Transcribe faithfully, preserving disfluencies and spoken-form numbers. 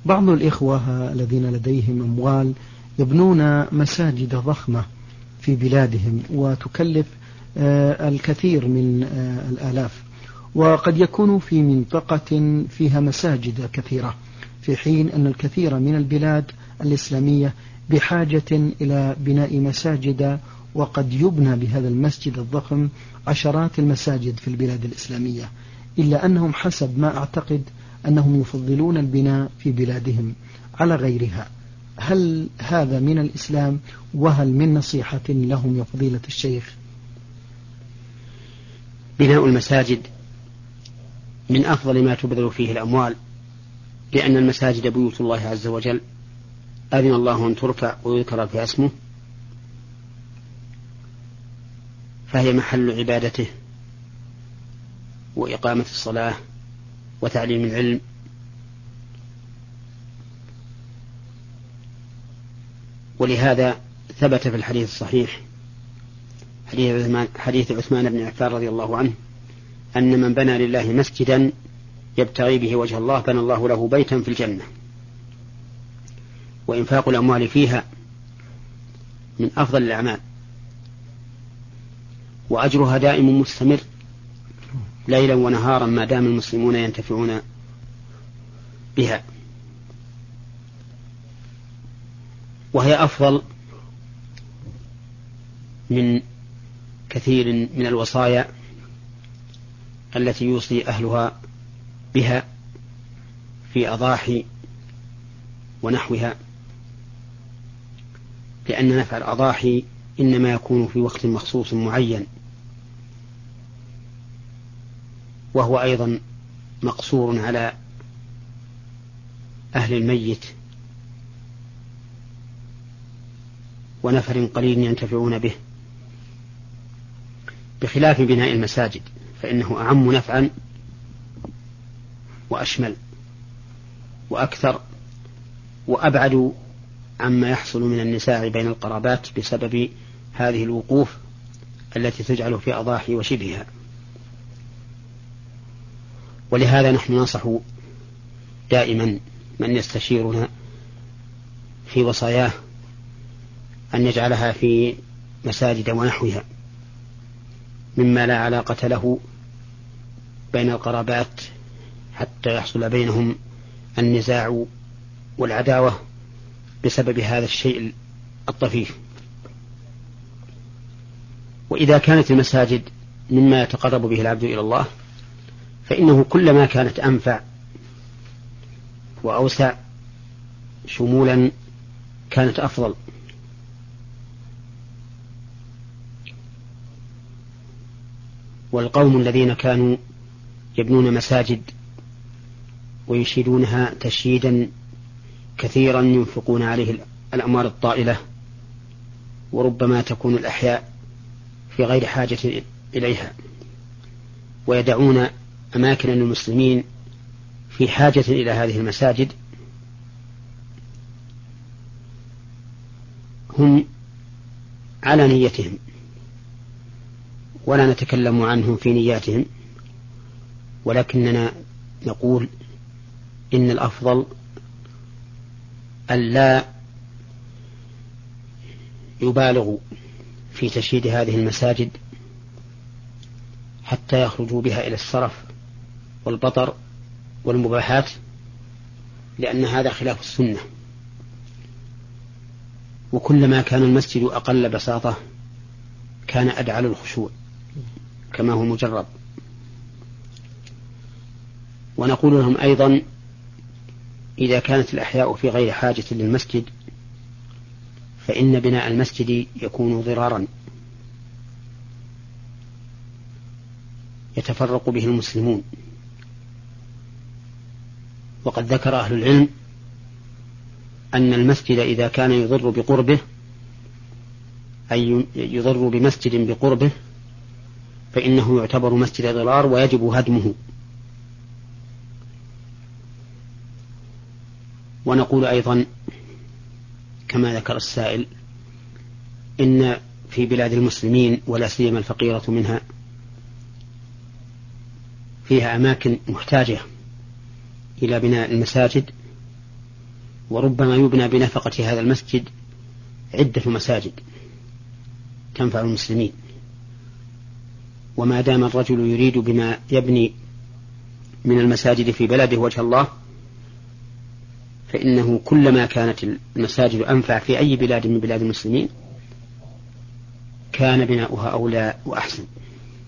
بعض الإخوة الذين لديهم أموال يبنون مساجد ضخمة في بلادهم وتكلف الكثير من الآلاف، وقد يكون في منطقة فيها مساجد كثيرة، في حين أن الكثير من البلاد الإسلامية بحاجة إلى بناء مساجد، وقد يبنى بهذا المسجد الضخم عشرات المساجد في البلاد الإسلامية، إلا أنهم حسب ما أعتقد أنهم يفضلون البناء في بلادهم على غيرها. هل هذا من الإسلام؟ وهل من نصيحة لهم يا فضيلة الشيخ؟ بناء المساجد من أفضل ما تبذل فيه الأموال، لأن المساجد بيوت الله عز وجل، أذن الله أن ترفع ويذكر فيها اسمه، فهي محل عبادته وإقامة الصلاة وتعليم العلم. ولهذا ثبت في الحديث الصحيح حديث عثمان بن عفان رضي الله عنه أن من بنى لله مسجدا يبتغي به وجه الله بنى الله له بيتا في الجنة. وإنفاق الأموال فيها من أفضل الأعمال، وأجرها دائم مستمر ليلا ونهارا ما دام المسلمون ينتفعون بها، وهي أفضل من كثير من الوصايا التي يوصي أهلها بها في أضاحي ونحوها، لأن نفع الأضاحي إنما يكون في وقت مخصوص معين، وهو أيضا مقصور على أهل الميت ونفر قليل ينتفعون به، بخلاف بناء المساجد فإنه أعم نفعا وأشمل وأكثر وأبعد عما يحصل من النزاع بين القرابات بسبب هذه الوقوف التي تجعل في أضاحي وشبهها. ولهذا نحن ننصح دائما من يستشيرنا في وصاياه أن يجعلها في مساجد ونحوها مما لا علاقة له بين القرابات حتى يحصل بينهم النزاع والعداوة بسبب هذا الشيء الطفيف. وإذا كانت المساجد مما يتقرب به العبد إلى الله فإنه كلما كانت أنفع وأوسع شمولا كانت أفضل. والقوم الذين كانوا يبنون مساجد ويشيدونها تشييدا كثيرا ينفقون عليه الأموال الطائلة، وربما تكون الأحياء في غير حاجة إليها، ويدعون أماكن المسلمين في حاجة إلى هذه المساجد، هم على نيتهم ولا نتكلم عنهم في نياتهم، ولكننا نقول إن الأفضل ألا يبالغوا في تشييد هذه المساجد حتى يخرجوا بها إلى السرف والبطر والمباحات، لأن هذا خلاف السنة. وكلما كان المسجد أقل بساطة كان أدعى للخشوع كما هو مجرب. ونقول لهم أيضا إذا كانت الأحياء في غير حاجة للمسجد فإن بناء المسجد يكون ضرارا يتفرق به المسلمون. وقد ذكر أهل العلم أن المسجد إذا كان يضر بقربه أي يضر بمسجد بقربه فإنه يعتبر مسجد ضرار ويجب هدمه. ونقول أيضا كما ذكر السائل إن في بلاد المسلمين ولا سيما الفقيرة منها فيها أماكن محتاجة إلى بناء المساجد، وربما يبنى بنفقة هذا المسجد عدة مساجد تنفع المسلمين. وما دام الرجل يريد بما يبني من المساجد في بلده وجه الله، فإنه كلما كانت المساجد أنفع في أي بلاد من بلاد المسلمين كان بناؤها أولى وأحسن.